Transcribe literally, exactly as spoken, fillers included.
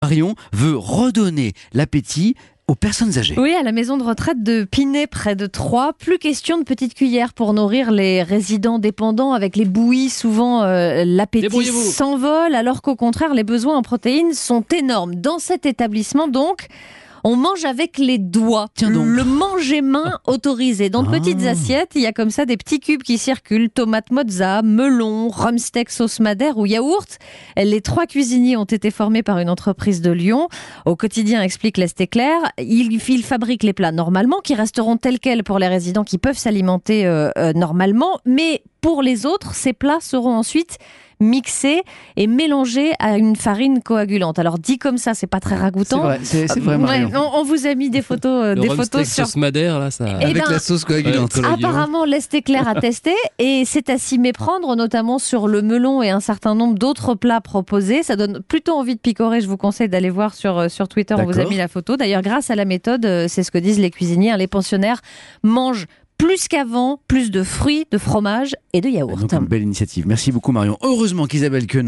Marion veut redonner l'appétit aux personnes âgées. Oui, à la maison de retraite de Pinet, près de Troyes. Plus question de petites cuillères pour nourrir les résidents dépendants. Avec les bouillies, souvent euh, l'appétit s'envole, alors qu'au contraire, les besoins en protéines sont énormes. Dans cet établissement, donc, on mange avec les doigts. Tiens donc. Le manger-main autorisé. Dans de Ah. petites assiettes, il y a comme ça des petits cubes qui circulent. Tomates mozza, melon, rhum steak sauce madère ou yaourt. Les trois cuisiniers ont été formés par une entreprise de Lyon. Au quotidien, explique Lest Éclair, ils, ils fabriquent les plats normalement, qui resteront tels quels pour les résidents qui peuvent s'alimenter euh, euh, normalement. Mais pour les autres, ces plats seront ensuite mixés et mélangés à une farine coagulante. Alors dit comme ça, c'est pas très ragoûtant. C'est vrai, c'est, c'est vrai, Marion. Ouais, on, on vous a mis des photos, euh, Le des rhum photos steak sur. sauce madère, là, ça. Eh Avec ben, la sauce coagulante. Ouais, Apparemment, Lest Éclair a testé et c'est à s'y méprendre, notamment sur le melon et un certain nombre d'autres plats proposés. Ça donne plutôt envie de picorer. Je vous conseille d'aller voir sur, sur Twitter. On vous a D'accord. mis la photo. D'ailleurs, grâce à la méthode, euh, c'est ce que disent les cuisiniers, hein, les pensionnaires mangent plus qu'avant, plus de fruits, de fromage et de yaourt. Donc une belle initiative. Merci beaucoup Marion. Heureusement qu'Isabelle Queneau